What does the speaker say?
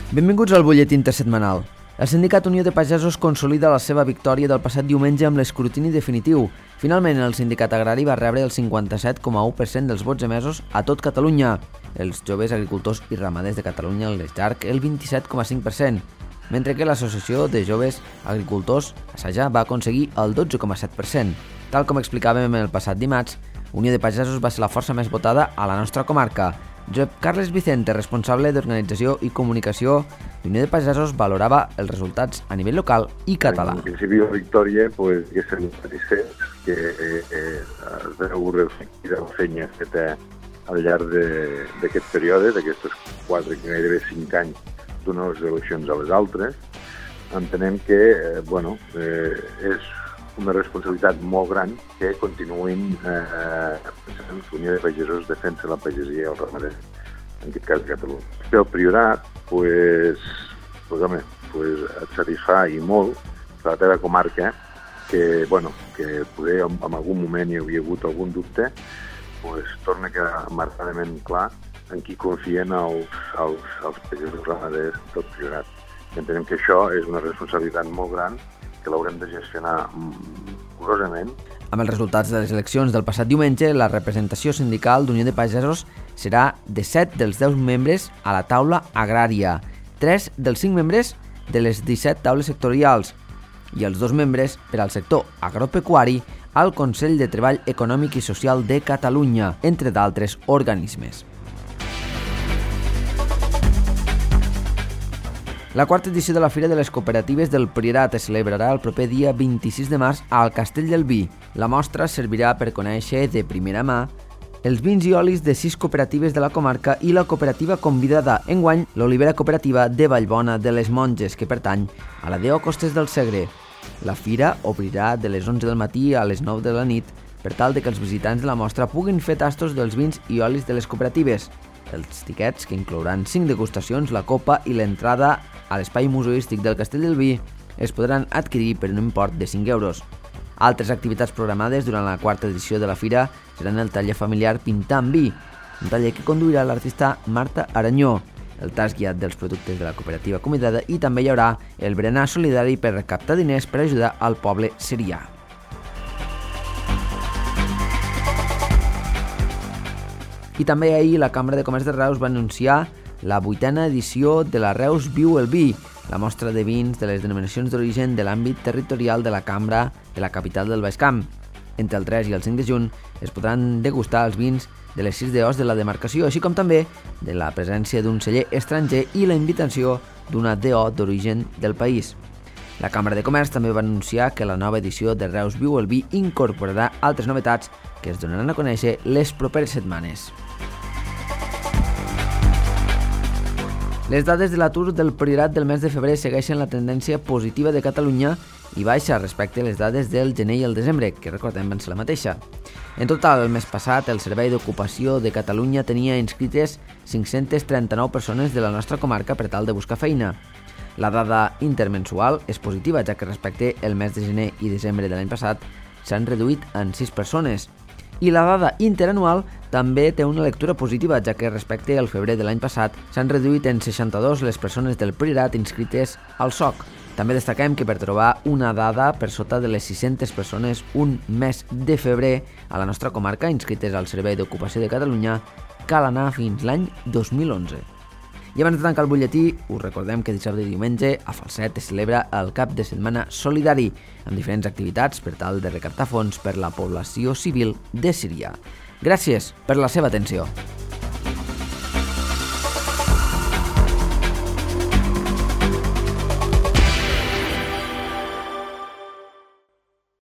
Benvinguts al butlletí intersetmanal. El sindicat Unió de Pagesos consolida la seva victòria del passat diumenge amb l'escrutini definitiu. Finalment, el sindicat agrari va rebre el 57,1% dels vots emesos a tot Catalunya. Els joves agricultors i ramaders de Catalunya, l'ESJARC, el 27,5%, mentre que l'Associació de Joves Agricultors, ASAJA, va aconseguir el 12,7%. Tal com explicàvem el passat dimarts, Unió de Pagesos va ser la força més votada a la nostra comarca. Josep Carles Vicente, responsable d'Organització i Comunicació d'Unió de Pagesos, valorava els resultats a nivell local i català. En principi, la victòria és ser satisfets que es veu reflectida la feina feta al llarg d'aquest període, d'aquestes 4, gairebé 5 anys d'unes eleccions a les altres. Entenem que és una responsabilitat molt gran que continuïn l'Unió de Pagesos defensa la pagesia i el ramader, en aquest cas de Catalunya. El Priorat, et satisfà i molt la teva comarca, que poder en algun moment hi havia hagut algun dubte, torna a quedar marcadament clar en qui confien els pagesos ramaders del Priorat. Entenem que això és una responsabilitat molt gran que l'haurem de gestionar curosament. Amb els resultats de les eleccions del passat diumenge, la representació sindical d'Unió de Pagesos serà de 7 dels 10 membres a la taula agrària, 3 dels 5 membres de les 17 taules sectorials i els 2 membres per al sector agropecuari al Consell de Treball Econòmic i Social de Catalunya, entre d'altres organismes. La quarta edició de la Fira de les Cooperatives del Priorat es celebrarà el proper dia 26 de març al Castell del Vi. La mostra servirà per conèixer de primera mà els vins i olis de 6 cooperatives de la comarca i la cooperativa convidada enguany, l'Olivera Cooperativa de Vallbona de les Monges, que pertany a la DO Costes del Segre. La fira obrirà de les 11 del matí a les 9 de la nit per tal que els visitants de la mostra puguin fer tastos dels vins i olis de les cooperatives. Els tiquets, que inclouran 5 degustacions, la copa i l'entrada a l'espai museístic del Castell del Vi, es podran adquirir per un import de 5 euros. Altres activitats programades durant la quarta edició de la fira seran el taller familiar Pintar amb Vi, un taller que conduirà l'artista Marta Aranyó, el tas guiat dels productes de la cooperativa convidada i també hi haurà el berenar solidari per recaptar diners per ajudar al poble sirià. I també ahir la Cambra de Comerç de Reus va anunciar la 8a edició de la Reus Viu el Vi, la mostra de vins de les denominacions d'origen de l'àmbit territorial de la Cambra de la capital del Baix Camp. Entre el 3 i el 5 de juny es podran degustar els vins de les 6 DOs de la demarcació, així com també de la presència d'un celler estranger i la invitació d'una DO d'origen del país. La Cambra de Comerç també va anunciar que la nova edició de Reus Viu el Vi incorporarà altres novetats que es donaran a conèixer les properes setmanes. Les dades de l'atur del Priorat del mes de febrer segueixen la tendència positiva de Catalunya i baixa respecte a les dades del gener i el desembre, que recordem van ser la mateixa. En total, el mes passat, el Servei d'Ocupació de Catalunya tenia inscrites 539 persones de la nostra comarca per tal de buscar feina. La dada intermensual és positiva, ja que respecte el mes de gener i desembre de l'any passat s'han reduït en 6 persones. I la dada interanual també té una lectura positiva, ja que respecte al febrer de l'any passat s'han reduït en 62 les persones del Priorat inscrites al SOC. També destaquem que per trobar una dada per sota de les 600 persones un mes de febrer a la nostra comarca inscrites al Servei d'Ocupació de Catalunya cal anar fins l'any 2011. I abans de tancar el butlletí, us recordem que dissabte i diumenge a Falset es celebra el cap de setmana solidari, amb diferents activitats per tal de recaptar fons per la població civil de Síria. Gràcies per la seva atenció.